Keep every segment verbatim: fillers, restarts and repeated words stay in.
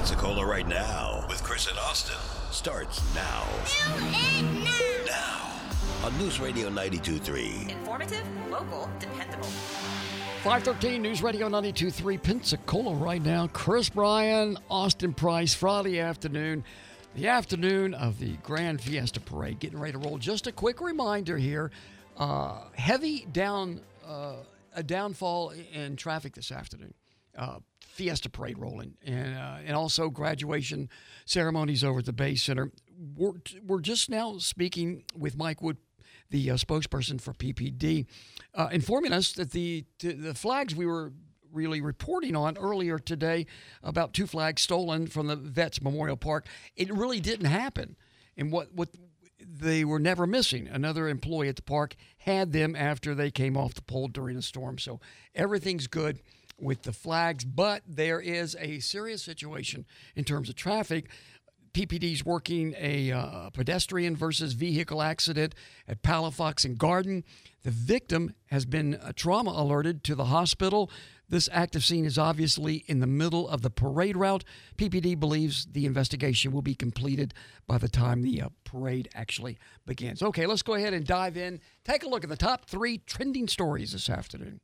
Pensacola right now with Chris and Austin starts now. Do it now. Now on News Radio ninety-two point three. Informative, local, dependable. five thirteen News Radio ninety-two point three Pensacola right now. Chris Bryan, Austin Price, Friday afternoon. The afternoon of the Grand Fiesta Parade, getting ready to roll. Just a quick reminder here, uh, heavy down, uh, a downfall in traffic this afternoon. Uh, Fiesta Parade rolling, and uh, and also graduation ceremonies over at the Bay Center. We're, we're just now speaking with Mike Wood, the uh, spokesperson for P P D, uh, informing us that the the flags we were really reporting on earlier today about two flags stolen from the Vets Memorial Park, it really didn't happen. And what, what they were never missing. Another employee at the park had them after they came off the pole during a storm. So everything's good with the flags, but there is a serious situation in terms of traffic. P P D's working a uh, pedestrian versus vehicle accident at Palafox and Garden. The victim has been uh, trauma alerted to the hospital. This active scene is obviously in the middle of the parade route. P P D believes the investigation will be completed by the time the uh, parade actually begins. Okay, let's go ahead and dive in. Take a look at the top three trending stories this afternoon.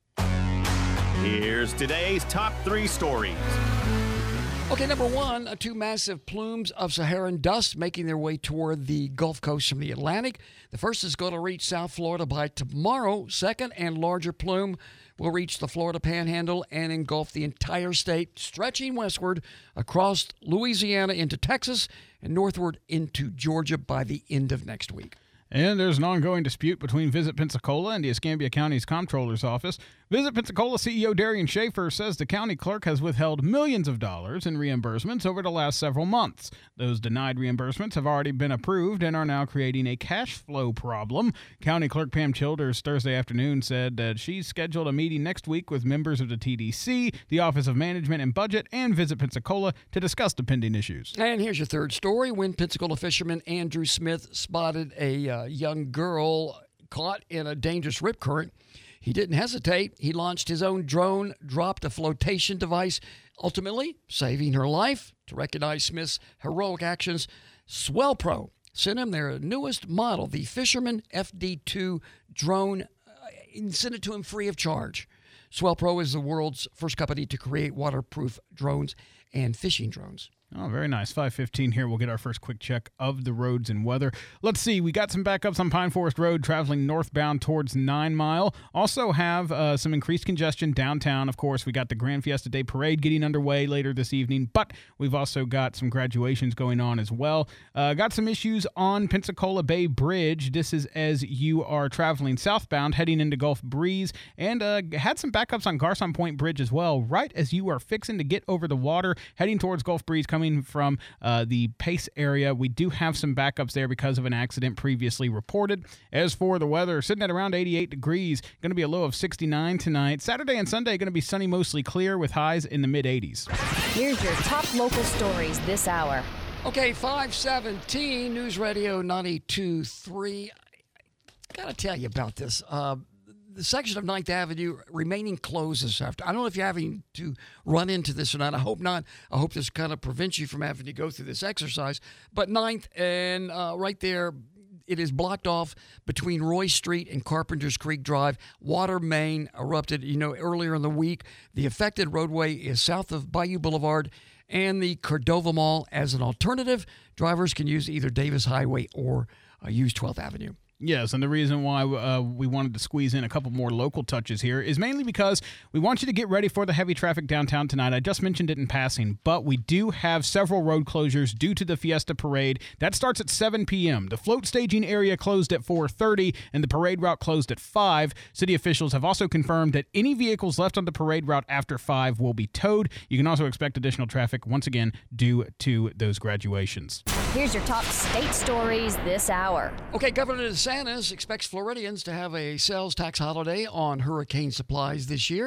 Here's today's top three stories. Okay, number one, uh, two massive plumes of Saharan dust making their way toward the Gulf Coast from the Atlantic. The first is going to reach South Florida by tomorrow. Second and larger plume will reach the Florida Panhandle and engulf the entire state, stretching westward across Louisiana into Texas and northward into Georgia by the end of next week. And there's an ongoing dispute between Visit Pensacola and the Escambia County's Comptroller's Office. Visit Pensacola C E O Darian Schaefer says the county clerk has withheld millions of dollars in reimbursements over the last several months. Those denied reimbursements have already been approved and are now creating a cash flow problem. County Clerk Pam Childers Thursday afternoon said that she's scheduled a meeting next week with members of the T D C, the Office of Management and Budget, and Visit Pensacola to discuss the pending issues. And here's your third story. When Pensacola fisherman Andrew Smith spotted a uh, young girl caught in a dangerous rip current, he didn't hesitate. He launched his own drone, dropped a flotation device, ultimately saving her life. To recognize Smith's heroic actions, SwellPro sent him their newest model, the Fisherman F D two drone, uh, and sent it to him free of charge. SwellPro is the world's first company to create waterproof drones and fishing drones. Oh, very nice. five fifteen here. We'll get our first quick check of the roads and weather. Let's see. We got some backups on Pine Forest Road traveling northbound towards Nine Mile. Also have uh, some increased congestion downtown. Of course, we got the Grand Fiesta Day Parade getting underway later this evening, but we've also got some graduations going on as well. Uh, got some issues on Pensacola Bay Bridge. This is as you are traveling southbound heading into Gulf Breeze, and uh, had some backups on Garcon Point Bridge as well, right as you are fixing to get over the water heading towards Gulf Breeze coming from uh, the Pace area. We do have some backups there because of an accident previously reported. As for the weather, sitting at around eighty-eight degrees, going to be a low of sixty-nine tonight. Saturday and Sunday going to be sunny, mostly clear with highs in the mid eighties. Here's your top local stories this hour. Okay, five seventeen News Radio ninety-two point three. Got to tell you about this. Uh, The section of ninth Avenue remaining closed this afternoon. I don't know if you're having to run into this or not. I hope not. I hope this kind of prevents you from having to go through this exercise. But ninth and uh, right there, it is blocked off between Roy Street and Carpenters Creek Drive. Water main erupted, you know, earlier in the week. The affected roadway is south of Bayou Boulevard and the Cordova Mall. As an alternative, drivers can use either Davis Highway or uh, use twelfth Avenue. Yes, and the reason why uh, we wanted to squeeze in a couple more local touches here is mainly because we want you to get ready for the heavy traffic downtown tonight. I just mentioned it in passing, but we do have several road closures due to the Fiesta Parade. That starts at seven p.m. The float staging area closed at four thirty, and the parade route closed at five. City officials have also confirmed that any vehicles left on the parade route after five will be towed. You can also expect additional traffic, once again, due to those graduations. Here's your top state stories this hour. Okay, Governor DeSantis expects Floridians to have a sales tax holiday on hurricane supplies this year.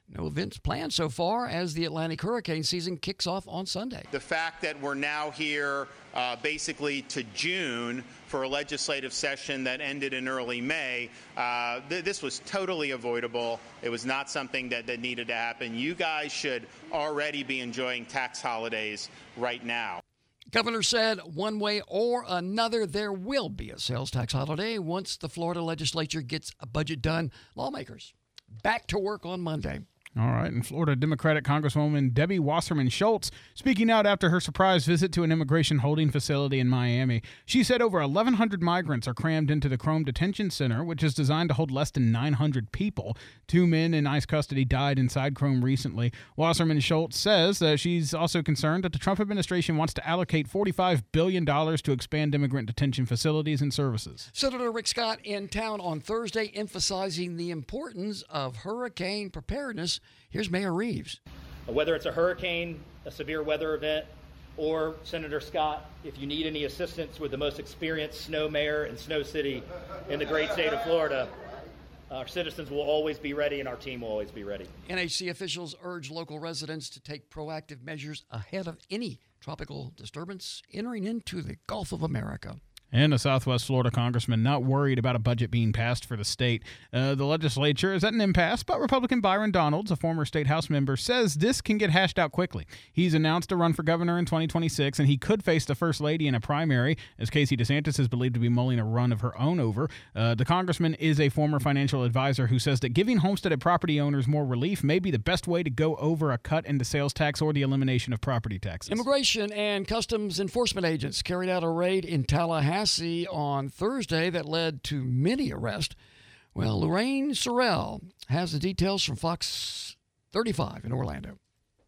No events planned so far as the Atlantic hurricane season kicks off on Sunday. The fact that we're now here uh, basically to June for a legislative session that ended in early May, uh, th- this was totally avoidable. It was not something that, that needed to happen. You guys should already be enjoying tax holidays right now. Governor said one way or another there will be a sales tax holiday once the Florida legislature gets a budget done. Lawmakers back to work on Monday. All right, and Florida Democratic Congresswoman Debbie Wasserman Schultz speaking out after her surprise visit to an immigration holding facility in Miami. She said over eleven hundred migrants are crammed into the Chrome Detention Center, which is designed to hold less than nine hundred people. Two men in ICE custody died inside Chrome recently. Wasserman Schultz says that she's also concerned that the Trump administration wants to allocate forty-five billion dollars to expand immigrant detention facilities and services. Senator Rick Scott in town on Thursday emphasizing the importance of hurricane preparedness. Here's Mayor Reeves. Whether it's a hurricane, a severe weather event, or Senator Scott, if you need any assistance with the most experienced snow mayor and snow city in the great state of Florida, our citizens will always be ready and our team will always be ready. N H C officials urge local residents to take proactive measures ahead of any tropical disturbance entering into the Gulf of America. And a Southwest Florida congressman not worried about a budget being passed for the state. Uh, the legislature is at an impasse, but Republican Byron Donalds, a former state House member, says this can get hashed out quickly. He's announced a run for governor in twenty twenty-six, and he could face the first lady in a primary, as Casey DeSantis is believed to be mulling a run of her own over. Uh, the congressman is a former financial advisor who says that giving homesteaded property owners more relief may be the best way to go over a cut in the sales tax or the elimination of property taxes. Immigration and Customs Enforcement agents carried out a raid in Tallahassee on Thursday that led to many arrests. Well, Lorraine Sorrell has the details from Fox thirty-five in Orlando.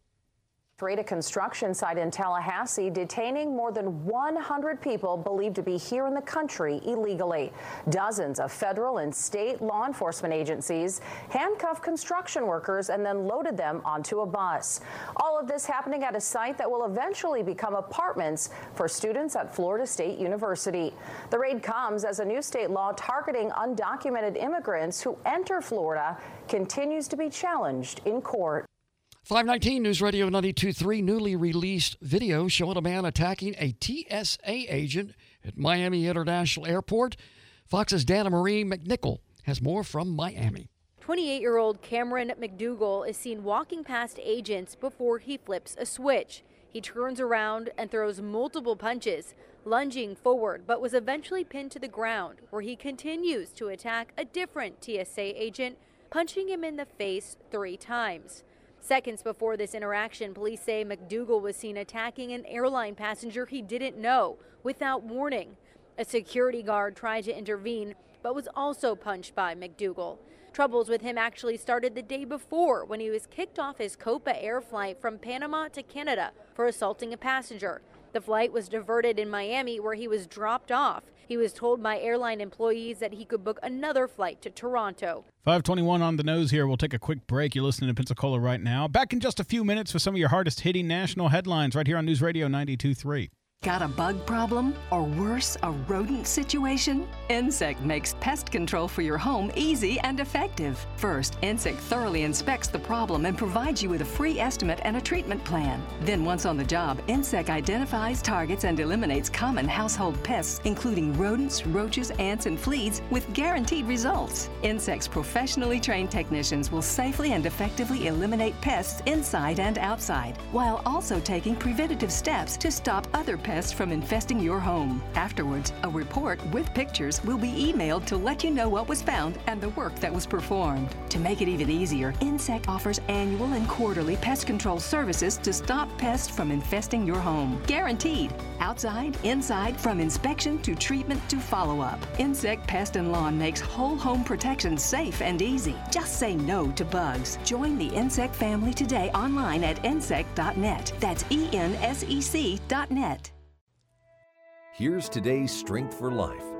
At a construction site in Tallahassee, detaining more than one hundred people believed to be here in the country illegally. Dozens of federal and state law enforcement agencies handcuffed construction workers and then loaded them onto a bus. All of this happening at a site that will eventually become apartments for students at Florida State University. The raid comes as a new state law targeting undocumented immigrants who enter Florida continues to be challenged in court. five nineteen News Radio ninety-two point three newly released video showing a man attacking a T S A agent at Miami International Airport. Fox's Dana Marie McNichol has more from Miami. twenty-eight-year-old Cameron McDougal is seen walking past agents before he flips a switch. He turns around and throws multiple punches, lunging forward, but was eventually pinned to the ground, where he continues to attack a different T S A agent, punching him in the face three times. Seconds before this interaction, police say McDougal was seen attacking an airline passenger he didn't know without warning. A security guard tried to intervene, but was also punched by McDougal. Troubles with him actually started the day before when he was kicked off his Copa Air flight from Panama to Canada for assaulting a passenger. The flight was diverted in Miami, where he was dropped off. He was told by airline employees that he could book another flight to Toronto. five twenty-one on the nose here. We'll take a quick break. You're listening to Pensacola right now. Back in just a few minutes with some of your hardest hitting national headlines right here on News Radio ninety-two point three. Got a bug problem? Or worse, a rodent situation? Insect makes pest control for your home easy and effective. First, Insect thoroughly inspects the problem and provides you with a free estimate and a treatment plan. Then once on the job, Insect identifies, targets, and eliminates common household pests, including rodents, roaches, ants, and fleas, with guaranteed results. Insect's professionally trained technicians will safely and effectively eliminate pests inside and outside, while also taking preventative steps to stop other pests from infesting your home. Afterwards, a report with pictures will be emailed to let you know what was found and the work that was performed. To make it even easier, Insect offers annual and quarterly pest control services to stop pests from infesting your home. Guaranteed. Outside, inside, from inspection to treatment to follow-up. Insect Pest and Lawn makes whole home protection safe and easy. Just say no to bugs. Join the Insect family today online at insect dot net. That's E N S E C dot net. Here's today's Strength for Life.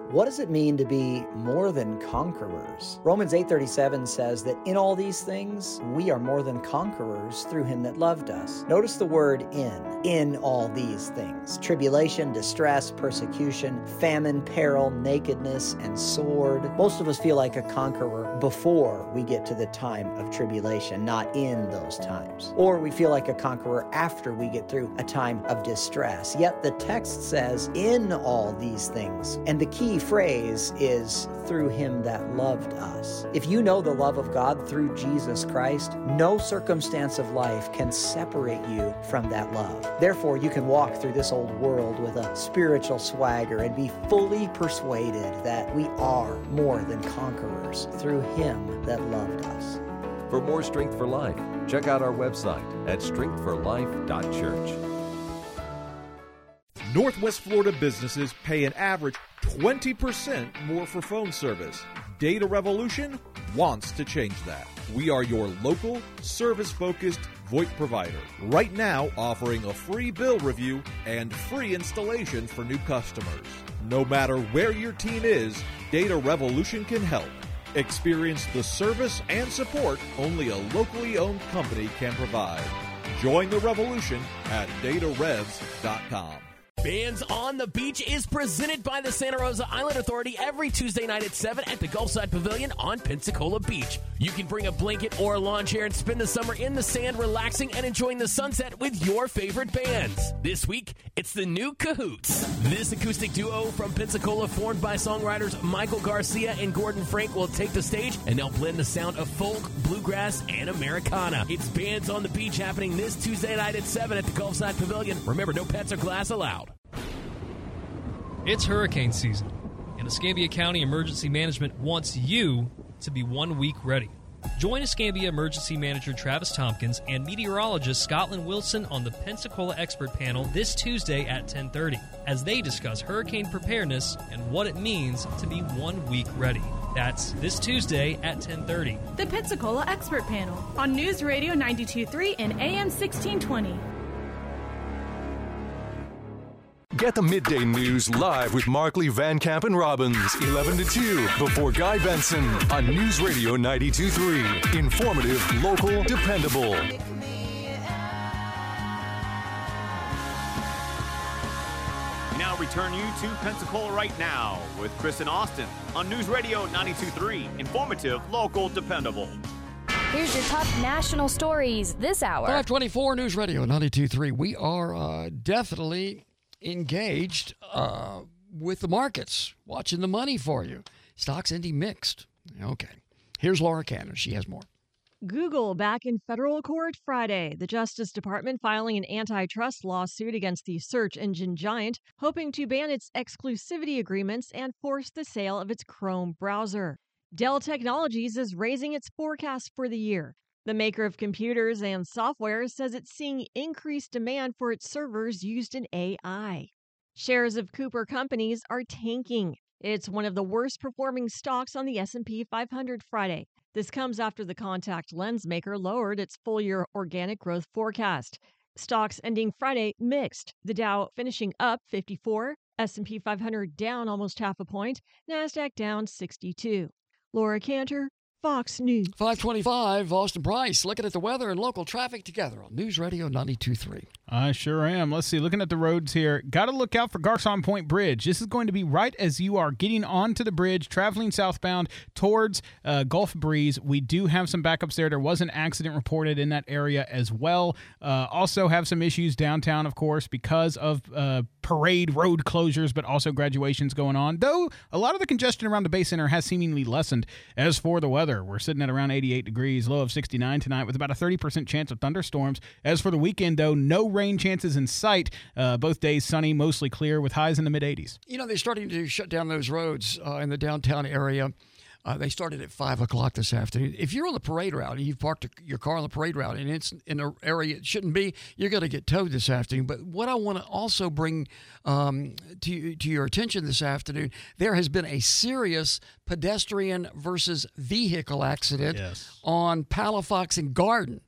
What does it mean to be more than conquerors? Romans eight thirty-seven says that in all these things, we are more than conquerors through him that loved us. Notice the word in, in all these things. Tribulation, distress, persecution, famine, peril, nakedness, and sword. Most of us feel like a conqueror before we get to the time of tribulation, not in those times. Or we feel like a conqueror after we get through a time of distress. Yet the text says, in all these things. And the key phrase is through him that loved us. If you know the love of God through Jesus Christ, no circumstance of life can separate you from that love. Therefore, you can walk through this old world with a spiritual swagger and be fully persuaded that we are more than conquerors through him that loved us. For more Strength for Life, check out our website at strength for life dot church. Northwest Florida businesses pay an average twenty percent more for phone service. Data Revolution wants to change that. We are your local, service-focused VoIP provider. Right now, offering a free bill review and free installation for new customers. No matter where your team is, Data Revolution can help. Experience the service and support only a locally owned company can provide. Join the revolution at data revs dot com. Bands on the Beach is presented by the Santa Rosa Island Authority every Tuesday night at seven at the Gulfside Pavilion on Pensacola Beach. You can bring a blanket or a lawn chair and spend the summer in the sand relaxing and enjoying the sunset with your favorite bands. This week, it's the New Cahoots. This acoustic duo from Pensacola, formed by songwriters Michael Garcia and Gordon Frank, will take the stage and they'll blend the sound of folk, bluegrass, and Americana. It's Bands on the Beach happening this Tuesday night at seven at the Gulfside Pavilion. Remember, no pets or glass allowed. It's hurricane season, and Escambia County Emergency Management wants you to be one week ready. Join Escambia Emergency Manager Travis Tompkins and meteorologist Scotland Wilson on the Pensacola Expert Panel this Tuesday at ten thirty as they discuss hurricane preparedness and what it means to be one week ready. That's this Tuesday at ten thirty. The Pensacola Expert Panel on News Radio ninety-two point three and A M sixteen twenty. Get the midday news live with Markley, Van Camp, and Robbins, eleven to two, before Guy Benson on News Radio ninety-two point three. Informative, local, dependable. Now return you to Pensacola Right Now with Chris and Austin on News Radio ninety-two point three. Informative, local, dependable. Here's your top national stories this hour. five twenty-four News Radio ninety-two point three. We are uh, definitely engaged uh, with the markets, watching the money for you. Stocks ending mixed. Okay. Here's Laura Cannon. She has more. Google back in federal court Friday. The Justice Department filing an antitrust lawsuit against the search engine giant, hoping to ban its exclusivity agreements and force the sale of its Chrome browser. Dell Technologies is raising its forecast for the year. The maker of computers and software says it's seeing increased demand for its servers used in A I. Shares of Cooper Companies are tanking. It's one of the worst performing stocks on the S and P five hundred Friday. This comes after the contact lens maker lowered its full-year organic growth forecast. Stocks ending Friday mixed. The Dow finishing up fifty-four, S and P five hundred down almost half a point, NASDAQ down sixty-two. Laura Cantor, Fox News. five twenty-five, Austin Price, looking at the weather and local traffic together on News Radio ninety-two point three. I sure am. Let's see. Looking at the roads here, got to look out for Garcon Point Bridge. This is going to be right as you are getting onto the bridge, traveling southbound towards uh, Gulf Breeze. We do have some backups there. There was an accident reported in that area as well. Uh, also have some issues downtown, of course, because of uh, parade road closures, but also graduations going on. Though a lot of the congestion around the Bay Center has seemingly lessened. As for the weather, we're sitting at around eighty-eight degrees, low of sixty-nine tonight with about a thirty percent chance of thunderstorms. As for the weekend, though, no rain chances in sight. Uh, both days sunny, mostly clear with highs in the mid eighties. You know, they're starting to shut down those roads uh, in the downtown area. Uh, they started at five o'clock this afternoon. If you're on the parade route and you've parked your car on the parade route and it's in an area it shouldn't be, you're going to get towed this afternoon. But what I want to also bring um, to, to your attention this afternoon, there has been a serious pedestrian versus vehicle accident yes. on Palafox and Garden.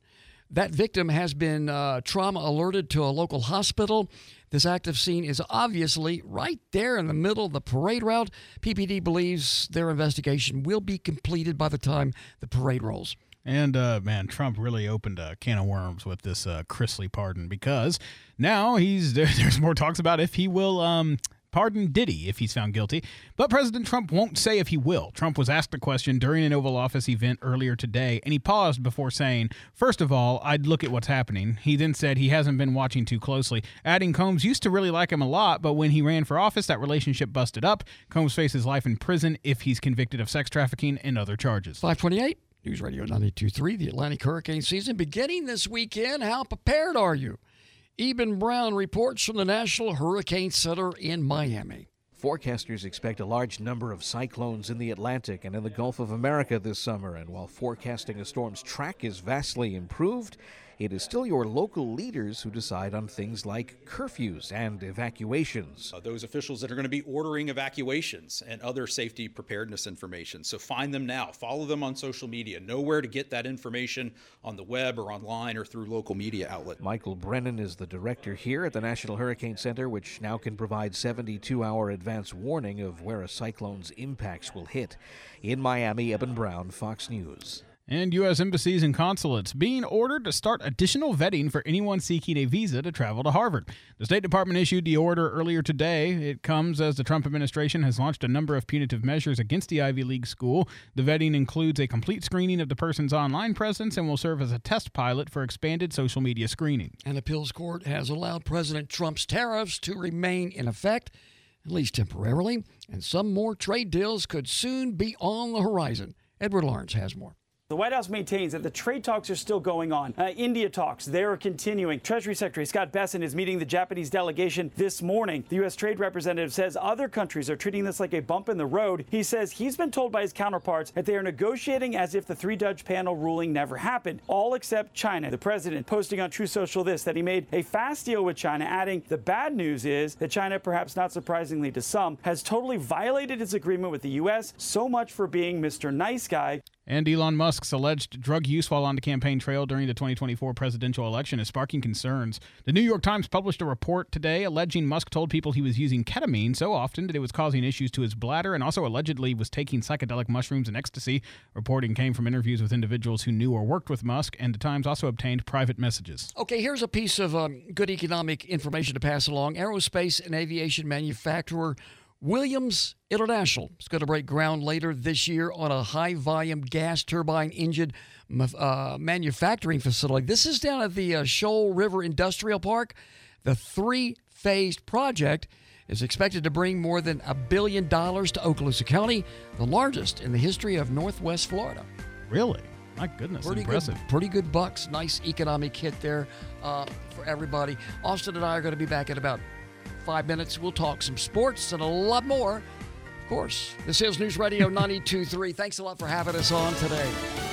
That victim has been uh, trauma alerted to a local hospital. This active scene is obviously right there in the middle of the parade route. P P D believes their investigation will be completed by the time the parade rolls. And, uh, man, Trump really opened a can of worms with this uh, Chrisley pardon, because now he's there's more talks about if he will um, pardon Diddy if he's found guilty. But President Trump won't say if he will. Trump was asked the question during an Oval Office event earlier today, and he paused before saying, first of all, I'd look at what's happening. He then said he hasn't been watching too closely, adding Combs used to really like him a lot, but when he ran for office, that relationship busted up. Combs faces life in prison if he's convicted of sex trafficking and other charges. five twenty-eight. News Radio ninety-two point three, the Atlantic hurricane season beginning this weekend. How prepared are you? Eben Brown reports from the National Hurricane Center in Miami. Forecasters expect a large number of cyclones in the Atlantic and in the Gulf of America this summer, and while forecasting a storm's track is vastly improved, it is still your local leaders who decide on things like curfews and evacuations. Uh, those officials that are going to be ordering evacuations and other safety preparedness information. So find them now. Follow them on social media. Know where to get that information on the web or online or through local media outlets. Michael Brennan is the director here at the National Hurricane Center, which now can provide seventy-two hour advance warning of where a cyclone's impacts will hit. In Miami, Eben Brown, Fox News. And U S embassies and consulates being ordered to start additional vetting for anyone seeking a visa to travel to Harvard. The State Department issued the order earlier today. It comes as the Trump administration has launched a number of punitive measures against the Ivy League school. The vetting includes a complete screening of the person's online presence and will serve as a test pilot for expanded social media screening. An appeals court has allowed President Trump's tariffs to remain in effect, at least temporarily, and some more trade deals could soon be on the horizon. Edward Lawrence has more. The White House maintains that the trade talks are still going on. Uh, India talks, they're continuing. Treasury Secretary Scott Bessent is meeting the Japanese delegation this morning. The U S trade representative says other countries are treating this like a bump in the road. He says he's been told by his counterparts that they are negotiating as if the three-judge panel ruling never happened, all except China. The president posting on True Social this, that he made a fast deal with China, adding, the bad news is that China, perhaps not surprisingly to some, has totally violated its agreement with the U S. So much for being Mister Nice Guy. And Elon Musk's alleged drug use while on the campaign trail during the twenty twenty-four presidential election is sparking concerns. The New York Times published a report today alleging Musk told people he was using ketamine so often that it was causing issues to his bladder, and also allegedly was taking psychedelic mushrooms and ecstasy. Reporting came from interviews with individuals who knew or worked with Musk, and the Times also obtained private messages. Okay, here's a piece of um, good economic information to pass along. Aerospace and aviation manufacturer Williams International is going to break ground later this year on a high-volume gas turbine engine uh, manufacturing facility. This is down at the uh, Shoal River Industrial Park. The three-phased project is expected to bring more than a billion dollars to Okaloosa County, the largest in the history of Northwest Florida. Really? My goodness, pretty impressive. Good, pretty good bucks. Nice economic hit there uh, for everybody. Austin and I are going to be back in about five minutes. We'll talk some sports and a lot more. Of course, this is News Radio ninety-two point three. Thanks a lot for having us on today.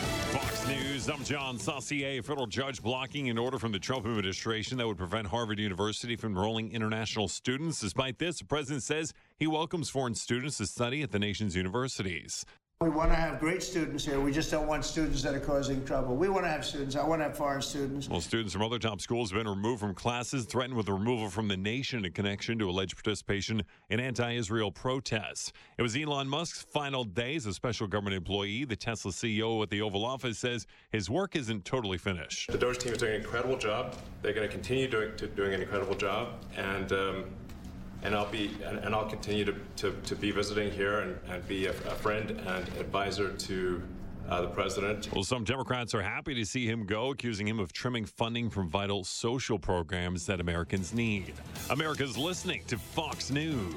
Fox News, I'm John Saucier. A federal judge blocking an order from the Trump administration that would prevent Harvard University from enrolling international students. Despite this, the president says he welcomes foreign students to study at the nation's universities. We want to have great students here. We just don't want students that are causing trouble. We want to have students. I want to have foreign students. Well, students from other top schools have been removed from classes, threatened with removal from the nation in connection to alleged participation in anti-Israel protests. It was Elon Musk's final day as a special government employee. The Tesla C E O at the Oval Office says his work isn't totally finished. The Doge team is doing an incredible job. They're going to continue doing, to, doing an incredible job. And um, And I'll be, and, and I'll continue to, to, to be visiting here and, and be a, a friend and advisor to uh, the president. Well, some Democrats are happy to see him go, accusing him of trimming funding from vital social programs that Americans need. America's listening to Fox News.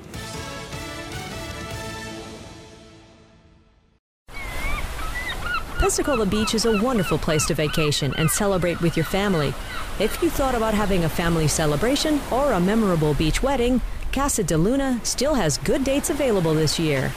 Pensacola Beach is a wonderful place to vacation and celebrate with your family. If you thought about having a family celebration or a memorable beach wedding, Casa de Luna still has good dates available this year.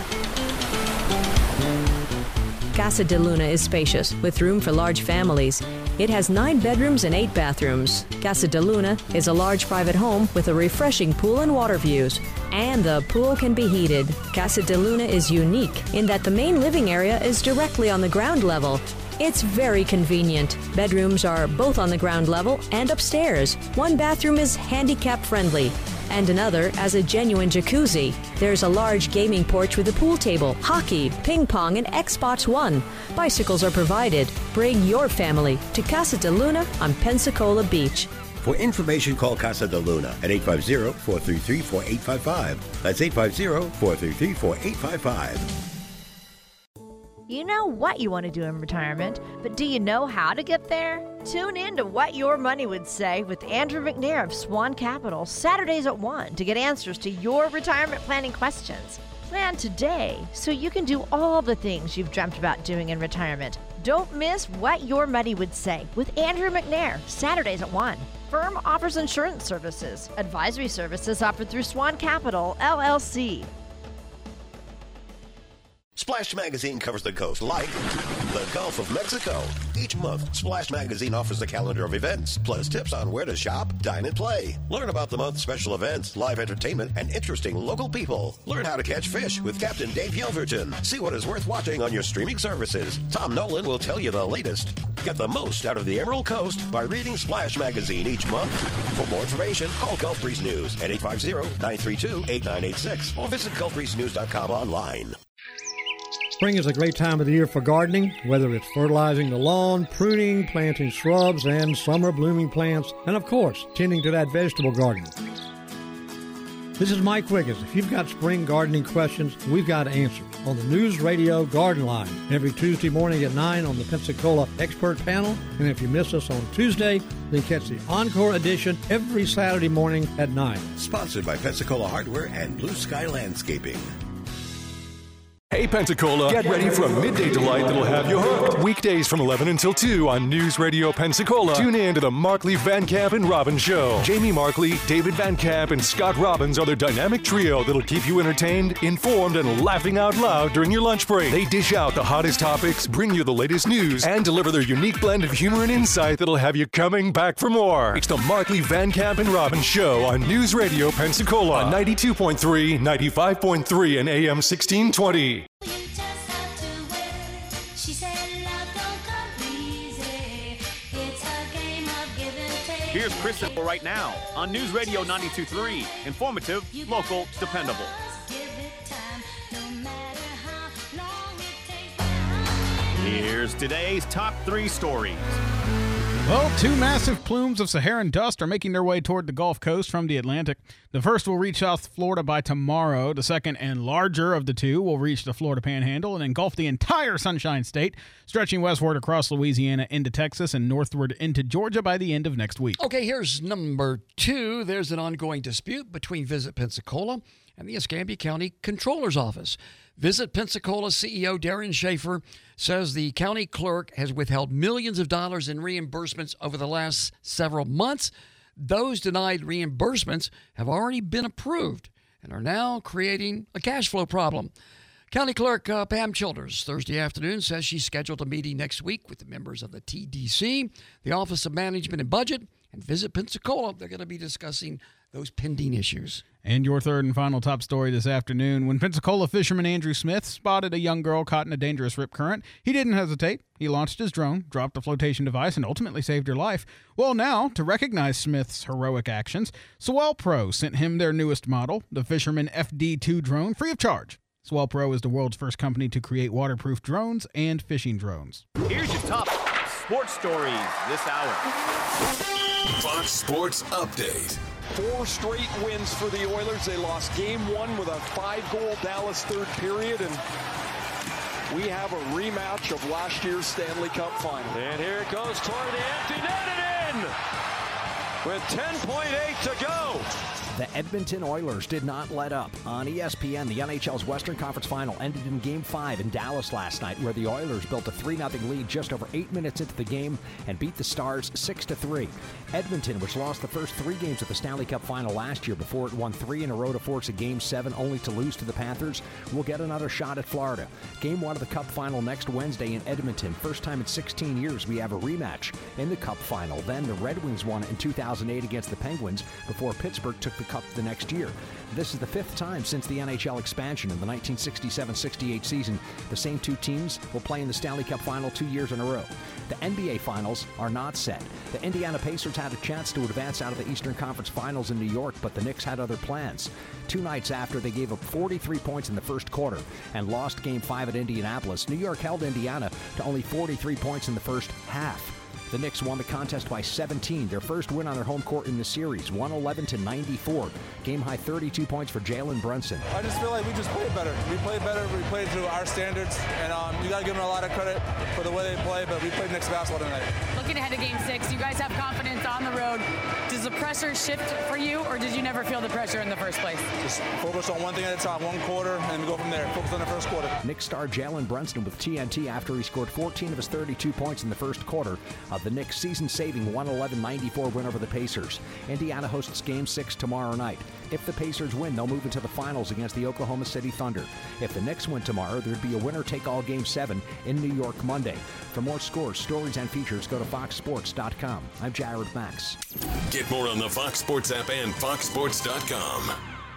Casa de Luna is spacious, with room for large families. It has nine bedrooms and eight bathrooms. Casa de Luna is a large private home with a refreshing pool and water views. And the pool can be heated. Casa de Luna is unique in that the main living area is directly on the ground level. It's very convenient. Bedrooms are both on the ground level and upstairs. One bathroom is handicap friendly, and another as a genuine jacuzzi. There's a large gaming porch with a pool table, hockey, ping pong, and Xbox One. Bicycles are provided. Bring your family to Casa de Luna on Pensacola Beach. For information, call Casa de Luna at eight five zero, four three three, four eight five five. That's eight five zero, four three three, four eight five five. You know what you want to do in retirement, but do you know how to get there? Tune in to What Your Money Would Say with Andrew McNair of Swan Capital, Saturdays at one, to get answers to your retirement planning questions. Plan today so you can do all the things you've dreamt about doing in retirement. Don't miss What Your Money Would Say with Andrew McNair, Saturdays at one. Firm offers insurance services. Advisory services offered through Swan Capital, L L C. Splash Magazine covers the coast like the Gulf of Mexico. Each month, Splash Magazine offers a calendar of events, plus tips on where to shop, dine, and play. Learn about the month's special events, live entertainment, and interesting local people. Learn how to catch fish with Captain Dave Yelverton. See what is worth watching on your streaming services. Tom Nolan will tell you the latest. Get the most out of the Emerald Coast by reading Splash Magazine each month. For more information, call Gulf Breeze News at eight five zero, nine three two, eight nine eight six or visit gulf breeze news dot com online. Spring is a great time of the year for gardening, whether it's fertilizing the lawn, pruning, planting shrubs and summer blooming plants, and of course, tending to that vegetable garden. This is Mike Wiggins. If you've got spring gardening questions, we've got answers on the News Radio Garden Line every Tuesday morning at nine on the Pensacola Expert Panel. And if you miss us on Tuesday, then catch the Encore edition every Saturday morning at nine. Sponsored by Pensacola Hardware and Blue Sky Landscaping. Hey Pensacola, get ready for a midday delight that'll have you hooked. Weekdays from eleven until two on News Radio Pensacola. Tune in to the Markley, Van Camp, and Robbins Show. Jamie Markley, David Van Camp, and Scott Robbins are their dynamic trio that'll keep you entertained, informed, and laughing out loud during your lunch break. They dish out the hottest topics, bring you the latest news, and deliver their unique blend of humor and insight that'll have you coming back for more. It's the Markley, Van Camp, and Robbins Show on News Radio Pensacola on ninety-two point three, ninety-five point three, and A M sixteen twenty. Here's Chris right now on News Radio ninety-two point three. Informative, local, dependable. Here's today's top three stories. Well, two massive plumes of Saharan dust are making their way toward the Gulf Coast from the Atlantic. The first will reach South Florida by tomorrow. The second and larger of the two will reach the Florida Panhandle and engulf the entire Sunshine State, stretching westward across Louisiana into Texas and northward into Georgia by the end of next week. Okay, here's number two. There's an ongoing dispute between Visit Pensacola and the Escambia County Controller's Office. Visit Pensacola C E O Darren Schaefer says the county clerk has withheld millions of dollars in reimbursements over the last several months. Those denied reimbursements have already been approved and are now creating a cash flow problem. County Clerk uh, Pam Childers Thursday afternoon says she's scheduled a meeting next week with the members of the T D C, the Office of Management and Budget, and Visit Pensacola. They're going to be discussing those pending issues. And your third and final top story this afternoon. When Pensacola fisherman Andrew Smith spotted a young girl caught in a dangerous rip current, he didn't hesitate. He launched his drone, dropped a flotation device, and ultimately saved her life. Well, now, to recognize Smith's heroic actions, Swell Pro sent him their newest model, the Fisherman F D two drone, free of charge. Swell Pro is the world's first company to create waterproof drones and fishing drones. Here's your top sports stories this hour. Fox Sports Update. Four straight wins for the Oilers. They lost game one with a five-goal Dallas third period, and we have a rematch of last year's Stanley Cup final. And here it goes toward the empty net and in with ten point eight to go. The Edmonton Oilers did not let up. On E S P N, the N H L's Western Conference Final ended in Game five in Dallas last night, where the Oilers built a three nothing lead just over eight minutes into the game and beat the Stars six to three. Edmonton, which lost the first three games of the Stanley Cup Final last year before it won three in a row to force a Game seven only to lose to the Panthers, will get another shot at Florida. Game one of the Cup Final next Wednesday in Edmonton. First time in sixteen years we have a rematch in the Cup Final. Then the Red Wings won in two thousand eight against the Penguins before Pittsburgh took the Cup the next year. This is the fifth time since the N H L expansion in the nineteen sixty-seven sixty-eight season. The same two teams will play in the Stanley Cup Final two years in a row. The N B A Finals are not set. The Indiana Pacers had a chance to advance out of the Eastern Conference Finals in New York, but the Knicks had other plans. Two nights after they gave up forty-three points in the first quarter and lost Game five at Indianapolis, New York held Indiana to only forty-three points in the first half. The Knicks won the contest by seventeen, their first win on their home court in the series, one eleven to ninety-four. Game high thirty-two points for Jalen Brunson. I just feel like we just played better. We played better. We played to our standards, and um, you got to give them a lot of credit for the way they play. But we played Knicks basketball tonight. Looking ahead to Game Six, you guys have confidence on the road. Does the pressure shift for you, or did you never feel the pressure in the first place? Just focus on one thing at a time, one quarter, and we go from there. Focus on the first quarter. Knicks star Jalen Brunson with T N T after he scored fourteen of his thirty-two points in the first quarter of the Knicks' season-saving one eleven ninety-four win over the Pacers. Indiana hosts Game six tomorrow night. If the Pacers win, they'll move into the finals against the Oklahoma City Thunder. If the Knicks win tomorrow, there'd be a winner-take-all Game seven in New York Monday. For more scores, stories, and features, go to fox sports dot com. I'm Jared Max. Get more on the Fox Sports app and fox sports dot com.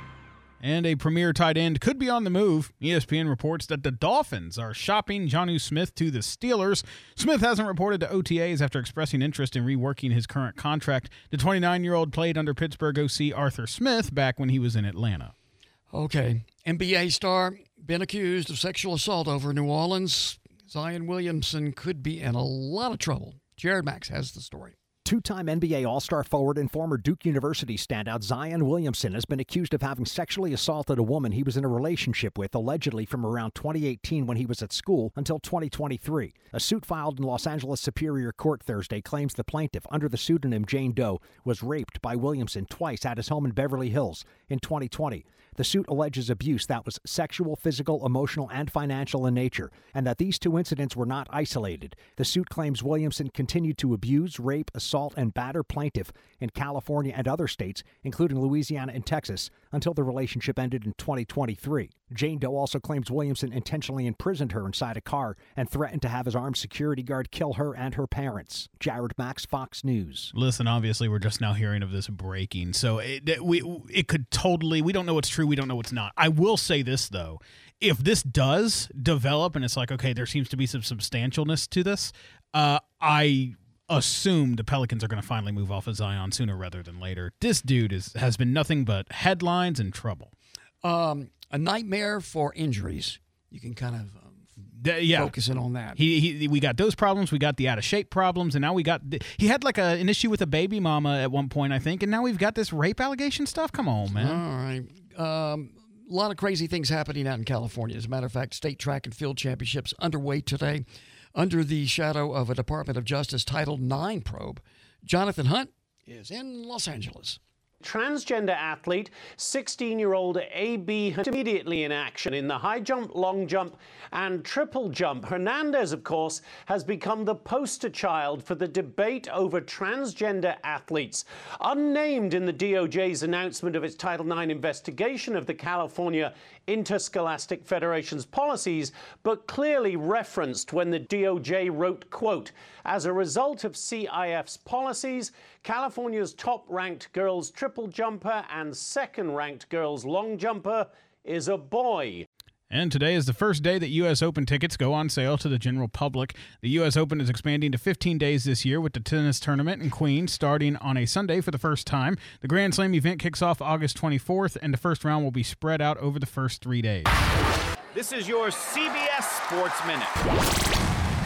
And a premier tight end could be on the move. E S P N reports that the Dolphins are shopping Jonnu Smith to the Steelers. Smith hasn't reported to O T As after expressing interest in reworking his current contract. The twenty-nine-year-old played under Pittsburgh O C Arthur Smith back when he was in Atlanta. Okay. N B A star been accused of sexual assault over New Orleans. Zion Williamson could be in a lot of trouble. Jared Max has the story. Two-time N B A All-Star forward and former Duke University standout Zion Williamson has been accused of having sexually assaulted a woman he was in a relationship with, allegedly from around twenty eighteen when he was at school until twenty twenty-three. A suit filed in Los Angeles Superior Court Thursday claims the plaintiff, under the pseudonym Jane Doe, was raped by Williamson twice at his home in Beverly Hills in twenty twenty. The suit alleges abuse that was sexual, physical, emotional, and financial in nature, and that these two incidents were not isolated. The suit claims Williamson continued to abuse, rape, assault, and batter plaintiff in California and other states, including Louisiana and Texas, until the relationship ended in twenty twenty-three. Jane Doe also claims Williamson intentionally imprisoned her inside a car and threatened to have his armed security guard kill her and her parents. Jared Max, Fox News. Listen, obviously we're just now hearing of this breaking, so it, we it could totally, we don't know what's true, we don't know what's not. I will say this, though. If this does develop and it's like, okay, there seems to be some substantialness to this, uh, I assume the Pelicans are going to finally move off of Zion sooner rather than later. This dude is has been nothing but headlines and trouble. Um, a nightmare for injuries. You can kind of um, the, yeah. focus in on that. He, he, we got those problems. We got the out of shape problems, and now we got. He had like a, an issue with a baby mama at one point, I think, and now we've got this rape allegation stuff. Come on, man. All right. Um, a lot of crazy things happening out in California. As a matter of fact, state track and field championships underway today, under the shadow of a Department of Justice Title nine probe. Jonathan Hunt is in Los Angeles. Transgender athlete, sixteen-year-old A B, immediately in action in the high jump, long jump, and triple jump. Hernandez, of course, has become the poster child for the debate over transgender athletes. Unnamed in the D O J's announcement of its Title nine investigation of the California Interscholastic Federation's policies, but clearly referenced when the D O J wrote, quote, as a result of C I F's policies, California's top-ranked girls triple jumper and second-ranked girls long jumper is a boy. And today is the first day that U S Open tickets go on sale to the general public. The U S Open is expanding to fifteen days this year, with the tennis tournament in Queens starting on a Sunday for the first time. The Grand Slam event kicks off August twenty-fourth, and the first round will be spread out over the first three days. This is your C B S Sports Minute.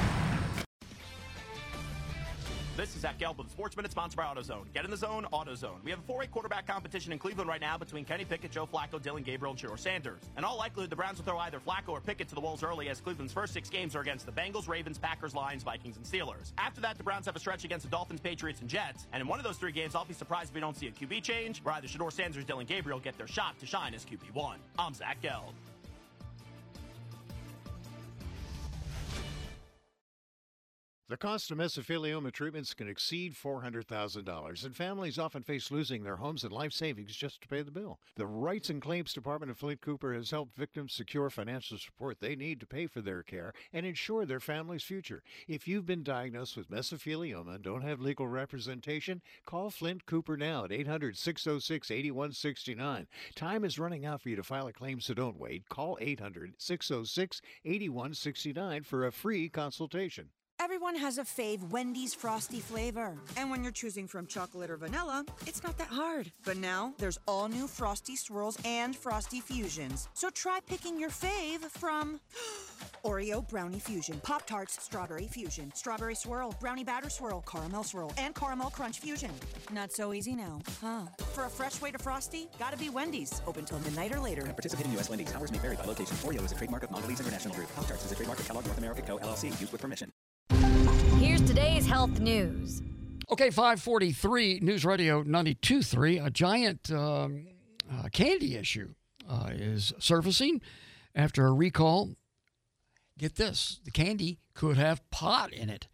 This is Zach Gelb with Sports Minute, sponsored by AutoZone. Get in the zone, AutoZone. We have a four-way quarterback competition in Cleveland right now between Kenny Pickett, Joe Flacco, Dylan Gabriel, and Shedeur Sanders. In all likelihood, the Browns will throw either Flacco or Pickett to the Wolves early, as Cleveland's first six games are against the Bengals, Ravens, Packers, Lions, Vikings, and Steelers. After that, the Browns have a stretch against the Dolphins, Patriots, and Jets. And in one of those three games, I'll be surprised if we don't see a Q B change, where either Shedeur Sanders or Dylan Gabriel get their shot to shine as Q B one. I'm Zach Gelb. The cost of mesothelioma treatments can exceed four hundred thousand dollars, and families often face losing their homes and life savings just to pay the bill. The Rights and Claims Department of Flint Cooper has helped victims secure financial support they need to pay for their care and ensure their family's future. If you've been diagnosed with mesothelioma and don't have legal representation, call Flint Cooper now at eight hundred, six oh six, eight one six nine. Time is running out for you to file a claim, so don't wait. Call eight hundred, six oh six, eight one six nine for a free consultation. Everyone has a fave Wendy's Frosty flavor. And when you're choosing from chocolate or vanilla, it's not that hard. But now, there's all new Frosty Swirls and Frosty Fusions. So try picking your fave from Oreo Brownie Fusion, Pop-Tarts Strawberry Fusion, Strawberry Swirl, Brownie Batter Swirl, Caramel Swirl, and Caramel Crunch Fusion. Not so easy now, huh? For a fresh way to Frosty, gotta be Wendy's. Open till midnight or later. At participating U S Wendy's, hours may vary by location. Oreo is a trademark of Mondelez International Group. Pop-Tarts is a trademark of Kellogg North America Co. L L C. Used with permission. Here's today's health news. Okay, five forty-three, News Radio ninety-two point three. A giant um, uh, candy issue uh, is surfacing after a recall. Get this, the candy could have pot in it.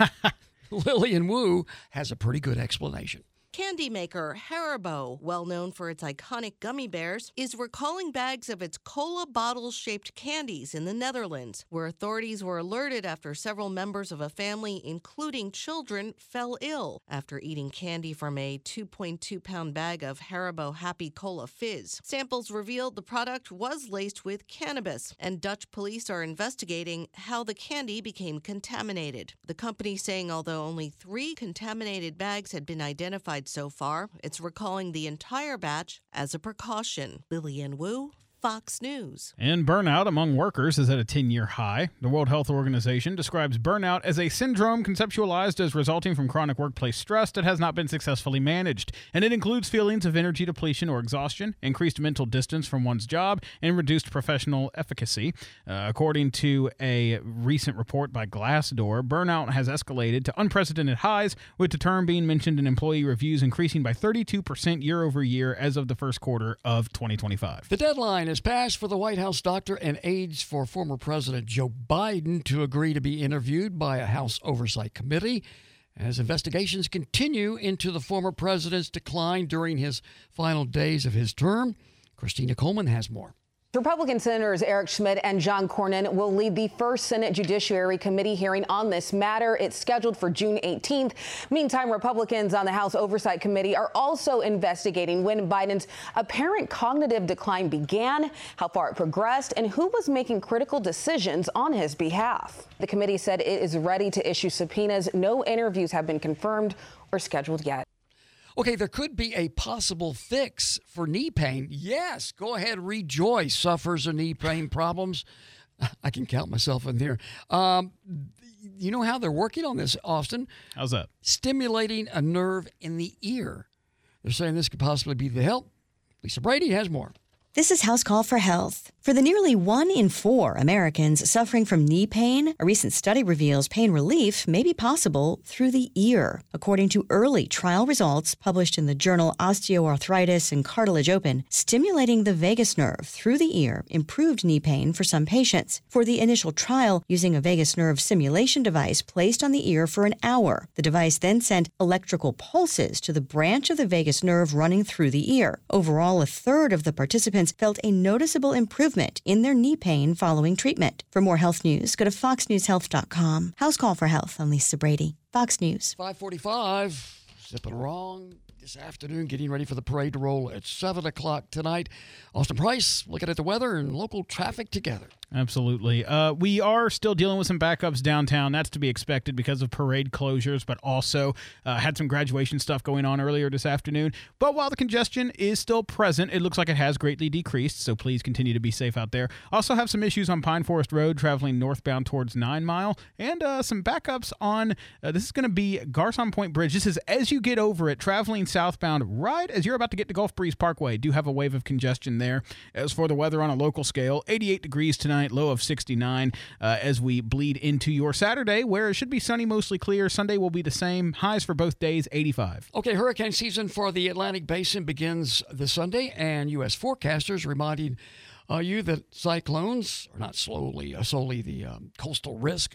Lillian Wu has a pretty good explanation. Candy maker Haribo, well known for its iconic gummy bears, is recalling bags of its cola bottle-shaped candies in the Netherlands, where authorities were alerted after several members of a family, including children, fell ill after eating candy from a two point two pound bag of Haribo Happy Cola Fizz. Samples revealed the product was laced with cannabis, and Dutch police are investigating how the candy became contaminated. The company saying although only three contaminated bags had been identified so far, it's recalling the entire batch as a precaution. Lillian Wu, Fox News. And burnout among workers is at a ten-year high. The World Health Organization describes burnout as a syndrome conceptualized as resulting from chronic workplace stress that has not been successfully managed. And it includes feelings of energy depletion or exhaustion, increased mental distance from one's job, and reduced professional efficacy. Uh, according to a recent report by Glassdoor, burnout has escalated to unprecedented highs, with the term being mentioned in employee reviews increasing by thirty-two percent year over year as of the first quarter of twenty twenty-five. The deadline is passed for the White House doctor and aides for former President Joe Biden to agree to be interviewed by a House Oversight Committee as investigations continue into the former president's decline during his final days of his term. Christina Coleman has more. Republican Senators Eric Schmidt and John Cornyn will lead the first Senate Judiciary Committee hearing on this matter. It's scheduled for June eighteenth. Meantime, Republicans on the House Oversight Committee are also investigating when Biden's apparent cognitive decline began, how far it progressed, and who was making critical decisions on his behalf. The committee said it is ready to issue subpoenas. No interviews have been confirmed or scheduled yet. Okay, there could be a possible fix for knee pain. Yes, go ahead, rejoice, suffers of knee pain problems. I can count myself in there. Um, you know how they're working on this, Austin? How's that? Stimulating a nerve in the ear. They're saying this could possibly be the help. Lisa Brady has more. This is House Call for Health. For the nearly one in four Americans suffering from knee pain, a recent study reveals pain relief may be possible through the ear. According to early trial results published in the journal Osteoarthritis and Cartilage Open, stimulating the vagus nerve through the ear improved knee pain for some patients. For the initial trial, using a vagus nerve stimulation device placed on the ear for an hour, the device then sent electrical pulses to the branch of the vagus nerve running through the ear. Overall, a third of the participants felt a noticeable improvement in their knee pain following treatment. For more health news, go to fox news health dot com. House Call for Health. I'm Lisa Brady. Fox News. five forty-five, zipping along this afternoon, getting ready for the parade to roll at seven o'clock tonight. Austin Price looking at the weather and local traffic together. Absolutely. Uh, we are still dealing with some backups downtown. That's to be expected because of parade closures, but also uh, had some graduation stuff going on earlier this afternoon. But while the congestion is still present, it looks like it has greatly decreased, so please continue to be safe out there. Also have some issues on Pine Forest Road traveling northbound towards Nine Mile, and uh, some backups on, uh, this is going to be Garcon Point Bridge. This is as you get over it, traveling southbound right as you're about to get to Gulf Breeze Parkway. Do have a wave of congestion there. As for the weather on a local scale, eighty-eight degrees tonight, low of sixty-nine uh, as we bleed into your Saturday, where it should be sunny, mostly clear. Sunday will be the same. Highs for both days, eighty-five. Okay, hurricane season for the Atlantic Basin begins this Sunday, and U S forecasters reminding uh, you that cyclones are not slowly, uh, solely the um, coastal risk that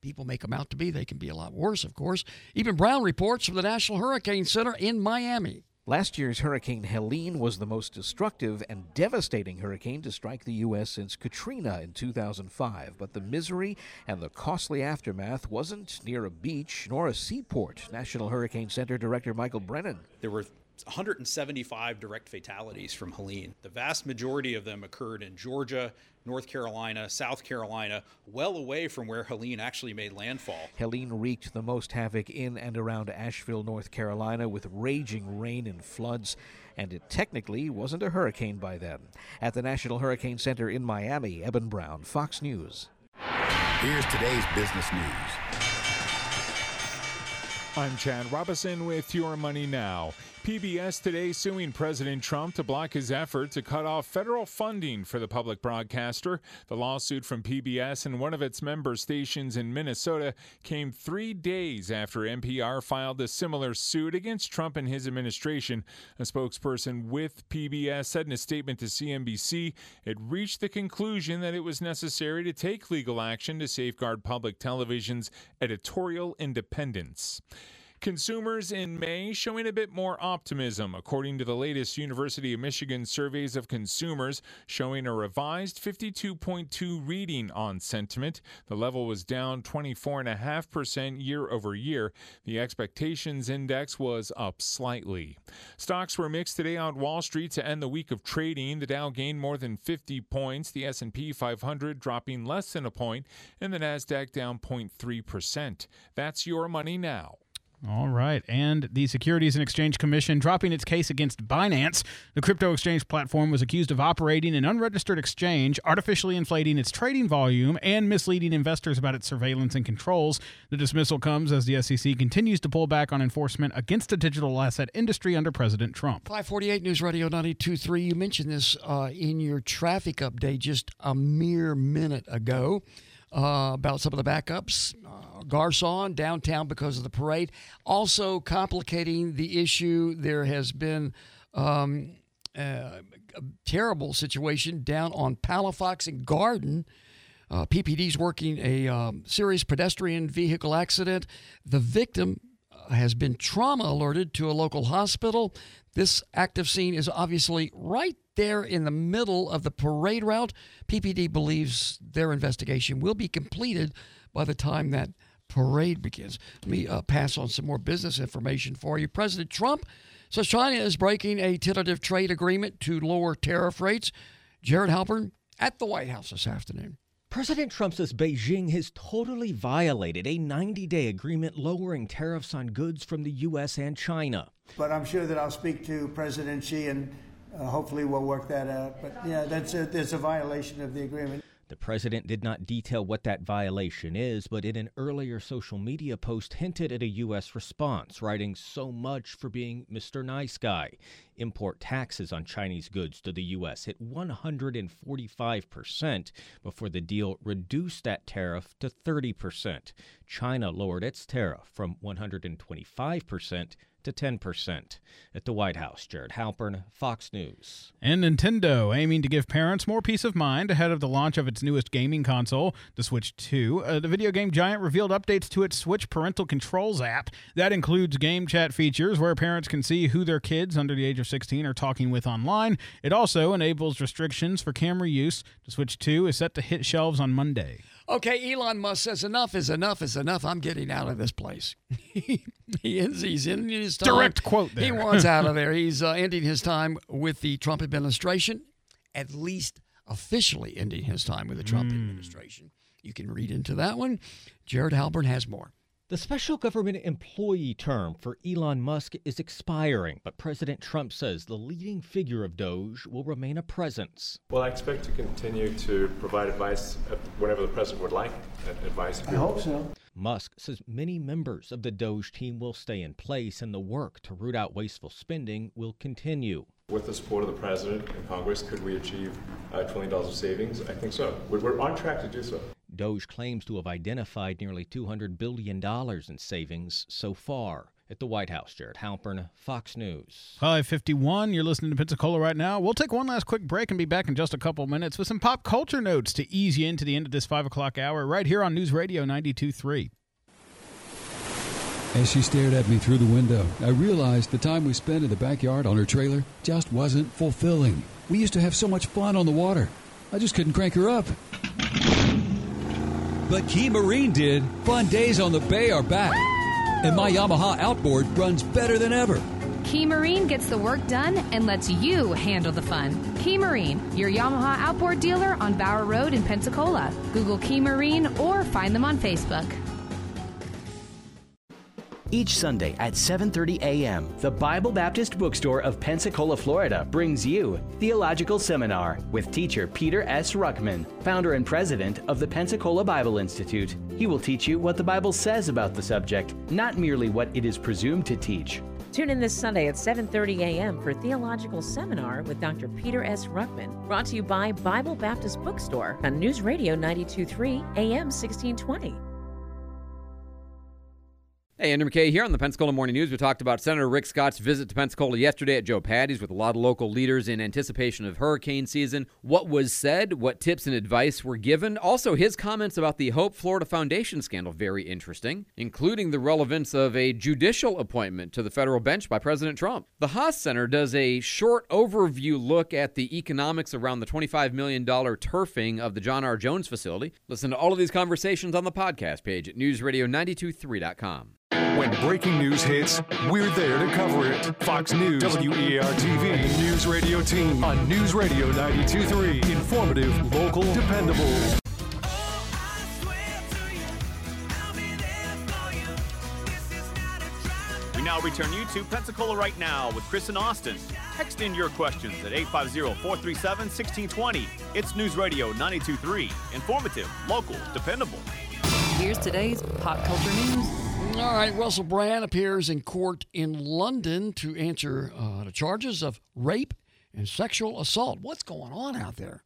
people make them out to be. They can be a lot worse, of course. Even Brown reports from the National Hurricane Center in Miami. Last year's Hurricane Helene was the most destructive and devastating hurricane to strike the U S since Katrina in two thousand five. But the misery and the costly aftermath wasn't near a beach nor a seaport. National Hurricane Center Director Michael Brennan. There were one hundred seventy-five direct fatalities from Helene. The vast majority of them occurred in Georgia, North Carolina, South Carolina, well away from where Helene actually made landfall. Helene wreaked the most havoc in and around Asheville, North Carolina, with raging rain and floods, and it technically wasn't a hurricane by then. At the National Hurricane Center in Miami, Eben Brown, Fox News. Here's today's business news. I'm Chad Robinson with Your Money Now. P B S today suing President Trump to block his effort to cut off federal funding for the public broadcaster. The lawsuit from P B S and one of its member stations in Minnesota came three days after N P R filed a similar suit against Trump and his administration. A spokesperson with P B S said in a statement to C N B C it reached the conclusion that it was necessary to take legal action to safeguard public television's editorial independence. Consumers in May showing a bit more optimism, according to the latest University of Michigan surveys of consumers, showing a revised fifty-two point two reading on sentiment. The level was down twenty-four point five percent year over year. The expectations index was up slightly. Stocks were mixed today on Wall Street to end the week of trading. The Dow gained more than fifty points, the S and P five hundred dropping less than a point, and the Nasdaq down zero point three percent. That's Your Money Now. All right. And the Securities and Exchange Commission dropping its case against Binance. The crypto exchange platform was accused of operating an unregistered exchange, artificially inflating its trading volume, and misleading investors about its surveillance and controls. The dismissal comes as the S E C continues to pull back on enforcement against the digital asset industry under President Trump. five forty-eight News Radio ninety-two point three. You mentioned this uh, in your traffic update just a mere minute ago. Uh, about some of the backups. Uh, Garcon downtown because of the parade. Also complicating the issue, there has been um, uh, a terrible situation down on Palafox and Garden. Uh, P P D's working a um, serious pedestrian vehicle accident. The victim has been trauma alerted to a local hospital. This active scene is obviously right there in the middle of the parade route. P P D believes their investigation will be completed by the time that parade begins. Let me uh, pass on some more business information for you. President Trump says China is breaking a tentative trade agreement to lower tariff rates. Jared Halpern at the White House this afternoon. President Trump says Beijing has totally violated a ninety-day agreement lowering tariffs on goods from the U S and China. But I'm sure that I'll speak to President Xi and uh, hopefully we'll work that out. But yeah, that's a, there's a violation of the agreement. The president did not detail what that violation is, but in an earlier social media post hinted at a U S response, writing so much for being Mister Nice Guy. Import taxes on Chinese goods to the U S hit one hundred forty-five percent before the deal reduced that tariff to thirty percent. China lowered its tariff from one hundred twenty-five percent to ten percent. At the White House, Jared Halpern, Fox News. And Nintendo aiming to give parents more peace of mind ahead of the launch of its newest gaming console, the Switch two. Uh, the video game giant revealed updates to its Switch parental controls app. That includes game chat features where parents can see who their kids under the age of sixteen are talking with online. It also enables restrictions for camera use. The Switch two is set to hit shelves on Monday. Okay, Elon Musk says enough is enough is enough. I'm getting out of this place. he ends, he's in his time. Direct quote there. He wants out of there. He's uh, ending his time with the Trump administration, at least officially ending his time with the Trump mm. administration. You can read into that one. Jared Halpern has more. The special government employee term for Elon Musk is expiring, but President Trump says the leading figure of Doge will remain a presence. Well, I expect to continue to provide advice whenever the president would like advice. I hope so. Musk says many members of the Doge team will stay in place and the work to root out wasteful spending will continue. With the support of the president and Congress, could we achieve uh, trillion dollars of savings? I think so. We're, we're on track to do so. Doge claims to have identified nearly two hundred billion dollars in savings so far. at the White House. Jared Halpern, Fox News. five fifty-one, you're listening to Pensacola right now. We'll take one last quick break and be back in just a couple minutes with some pop culture notes to ease you into the end of this five o'clock hour right here on News Radio ninety-two point three. As she stared at me through the window, I realized the time we spent in the backyard on her trailer just wasn't fulfilling. We used to have so much fun on the water. I just couldn't crank her up. But Key Marine did. Fun days on the bay are back. And my Yamaha outboard runs better than ever. Key Marine gets the work done and lets you handle the fun. Key Marine, your Yamaha outboard dealer on Bower Road in Pensacola. Google Key Marine or find them on Facebook. Each Sunday at seven thirty a.m., the Bible Baptist Bookstore of Pensacola, Florida brings you Theological Seminar with teacher Peter S. Ruckman, founder and president of the Pensacola Bible Institute. He will teach you what the Bible says about the subject, not merely what it is presumed to teach. Tune in this Sunday at seven thirty a.m. for Theological Seminar with Doctor Peter S. Ruckman, brought to you by Bible Baptist Bookstore on News Radio ninety-two point three A M sixteen twenty. Hey, Andrew McKay here on the Pensacola Morning News. We talked about Senator Rick Scott's visit to Pensacola yesterday at Joe Patty's with a lot of local leaders in anticipation of hurricane season. What was said, what tips and advice were given. Also, his comments about the Hope Florida Foundation scandal, very interesting, including the relevance of a judicial appointment to the federal bench by President Trump. The Haas Center does a short overview look at the economics around the twenty-five million dollars turfing of the John R. Jones facility. Listen to all of these conversations on the podcast page at news radio ninety-two point three dot com. When breaking news hits, we're there to cover it. Fox News, W E A R T V, News Radio Team on News Radio ninety-two point three. Informative, local, dependable. We now return you to Pensacola Right Now with Chris and Austin. Text in your questions at eight five zero, four three seven, one six two zero. It's News Radio ninety-two point three. Informative, local, dependable. Here's today's pop culture news. All right, Russell Brand appears in court in London to answer uh, the charges of rape and sexual assault. What's going on out there?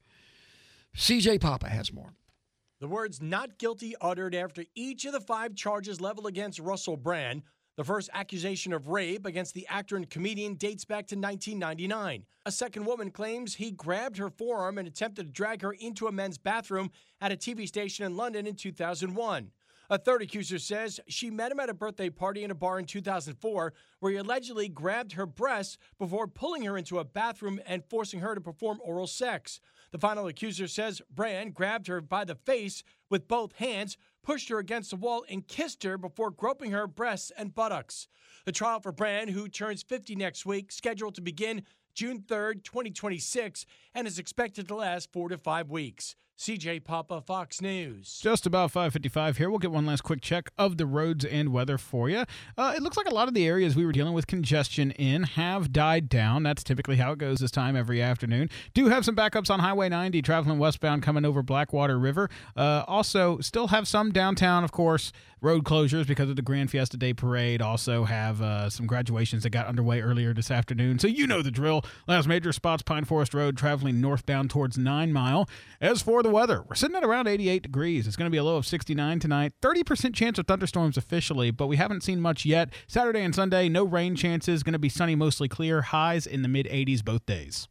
C J Papa has more. The words not guilty uttered after each of the five charges leveled against Russell Brand. The first accusation of rape against the actor and comedian dates back to nineteen ninety-nine. A second woman claims he grabbed her forearm and attempted to drag her into a men's bathroom at a T V station in London in two thousand one. A third accuser says she met him at a birthday party in a bar in two thousand four, where he allegedly grabbed her breasts before pulling her into a bathroom and forcing her to perform oral sex. The final accuser says Brand grabbed her by the face with both hands, pushed her against the wall, and kissed her before groping her breasts and buttocks. The trial for Brand, who turns fifty next week, scheduled to begin June third, twenty twenty-six, and is expected to last four to five weeks. C J Papa, Fox News. Just about five fifty-five here. We'll get one last quick check of the roads and weather for you. Uh, it looks like a lot of the areas we were dealing with congestion in have died down. That's typically how it goes this time every afternoon. Do have some backups on Highway ninety traveling westbound coming over Blackwater River. Uh, also, still have some downtown, of course, road closures because of the Grand Fiesta Day Parade. Also have uh, some graduations that got underway earlier this afternoon. So you know the drill. Last major spots, Pine Forest Road traveling northbound towards Nine Mile. As for the weather, we're sitting at around eighty-eight degrees. It's going to be a low of sixty-nine tonight. thirty percent chance of thunderstorms officially, but we haven't seen much yet. Saturday and Sunday, no rain chances. Going to be sunny, mostly clear. Highs in the mid-eighties both days.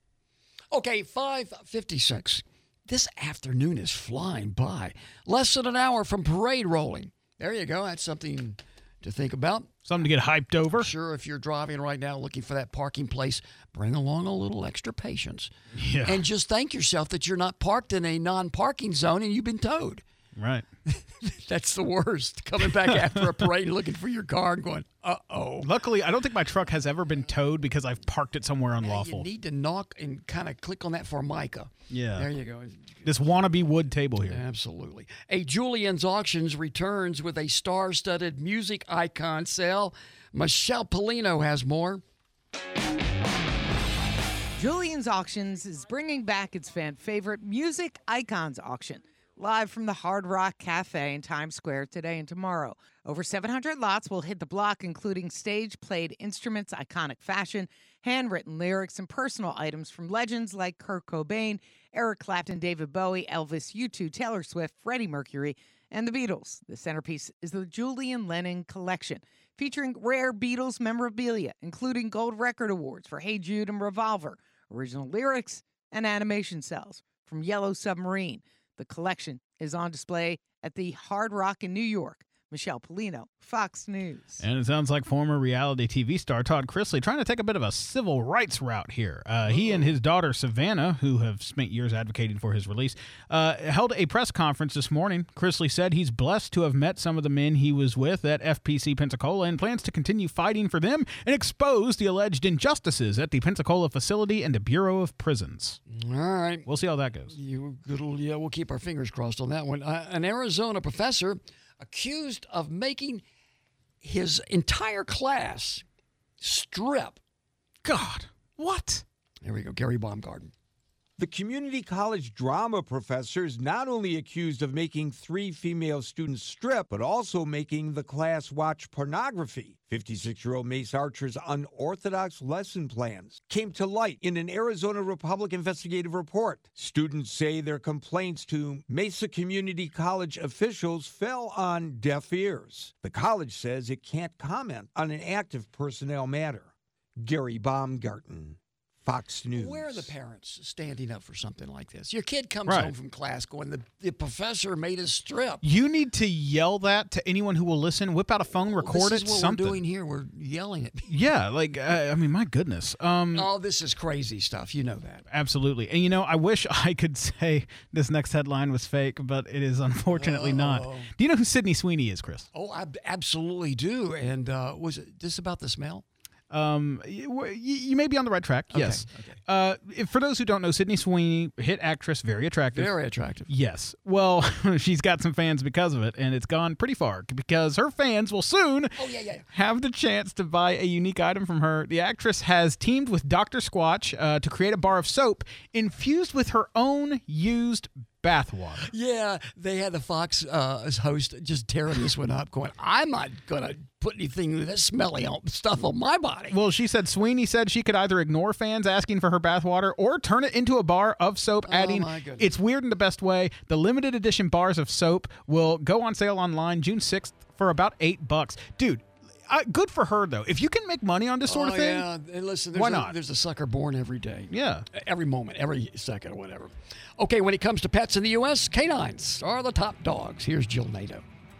Okay, five fifty-six. This afternoon is flying by. Less than an hour from parade rolling. There you go. That's something to think about. Something to get hyped over. Sure, if you're driving right now looking for that parking place, bring along a little extra patience. Yeah. And just thank yourself that you're not parked in a non-parking zone and you've been towed. Right. That's the worst. Coming back after a parade looking for your car and going, uh-oh. Luckily, I don't think my truck has ever been towed because I've parked it somewhere unlawful. Yeah, you need to knock and kind of click on that Formica. Yeah. There you go. This wannabe wood table here. Absolutely. A Julian's Auctions returns with a star-studded music icon sale. Michelle Polino has more. Julian's Auctions is bringing back its fan favorite Music Icons Auction. Live from the Hard Rock Cafe in Times Square today and tomorrow. Over seven hundred lots will hit the block, including stage-played instruments, iconic fashion, handwritten lyrics, and personal items from legends like Kurt Cobain, Eric Clapton, David Bowie, Elvis, U two, Taylor Swift, Freddie Mercury, and the Beatles. The centerpiece is the Julian Lennon Collection, featuring rare Beatles memorabilia, including gold record awards for Hey Jude and Revolver, original lyrics, and animation cells from Yellow Submarine. The collection is on display at the Hard Rock in New York. Michelle Polino, Fox News. And it sounds like former reality T V star Todd Chrisley trying to take a bit of a civil rights route here. Uh, he and his daughter Savannah, who have spent years advocating for his release, uh, held a press conference this morning. Chrisley said he's blessed to have met some of the men he was with at F P C Pensacola and plans to continue fighting for them and expose the alleged injustices at the Pensacola facility and the Bureau of Prisons. All right. We'll see how that goes. You, yeah, we'll keep our fingers crossed on that one. Uh, an Arizona professor accused of making his entire class strip. God, what? There we go, Gary Baumgarten. The community college drama professor is not only accused of making three female students strip, but also making the class watch pornography. fifty-six-year-old Mace Archer's unorthodox lesson plans came to light in an Arizona Republic investigative report. Students say their complaints to Mesa Community College officials fell on deaf ears. The college says it can't comment on an active personnel matter. Gary Baumgarten, Fox News. Where are the parents standing up for something like this? Your kid comes Right. home from class going, the, the professor made us strip. You need to yell that to anyone who will listen. Whip out a phone, record this it, is what something. we're doing here. We're yelling at people. Yeah, like, uh, I mean, my goodness. Um, Oh, this is crazy stuff. You know that. Absolutely. And, you know, I wish I could say this next headline was fake, but it is unfortunately not. Do you know who Sydney Sweeney is, Chris? Oh, I absolutely do. And uh, was it this about the smell? Um, you, you may be on the right track. Okay, Yes. Uh, if, for those who don't know, Sydney Sweeney, hit actress, very attractive. Very attractive. Yes. Well, she's got some fans because of it, and it's gone pretty far because her fans will soon oh, yeah, yeah. have the chance to buy a unique item from her. The actress has teamed with Doctor Squatch uh, to create a bar of soap infused with her own used bathwater. Yeah, they had the Fox uh, host just tearing this one up, going, I'm not going to put anything that smelly on, stuff on my body. Well, she said Sweeney said she could either ignore fans asking for her bathwater or turn it into a bar of soap, adding, my goodness. it's weird in the best way. The limited edition bars of soap will go on sale online June sixth for about eight bucks. Dude, Uh, good for her, though. If you can make money on this sort oh, of thing, yeah. And listen, there's why a, not? There's a sucker born every day. Yeah. Every moment, every second, or whatever. Okay, when it comes to pets in the U S, canines are the top dogs. Here's Jill Nato.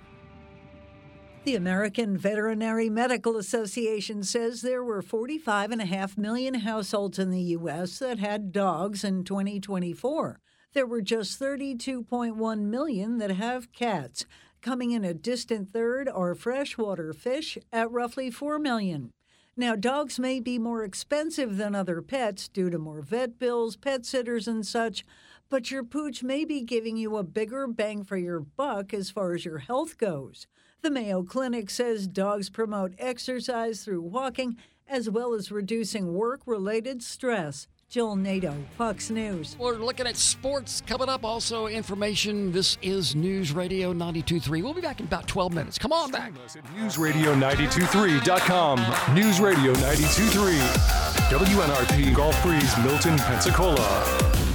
The American Veterinary Medical Association says there were forty-five point five million households in the U S that had dogs in twenty twenty-four. There were just thirty-two point one million that have cats. Coming in a distant third are freshwater fish at roughly four million. Now, dogs may be more expensive than other pets due to more vet bills, pet sitters, and such, but your pooch may be giving you a bigger bang for your buck as far as your health goes. The Mayo Clinic says dogs promote exercise through walking as well as reducing work-related stress. Jill Nato, Fox News. We're looking at sports coming up. Also, information. This is News Radio ninety-two point three. We'll be back in about twelve minutes. Come on back. News Radio ninety-two point three dot com. News Radio ninety-two point three. W N R P Gulf Breeze, Milton, Pensacola.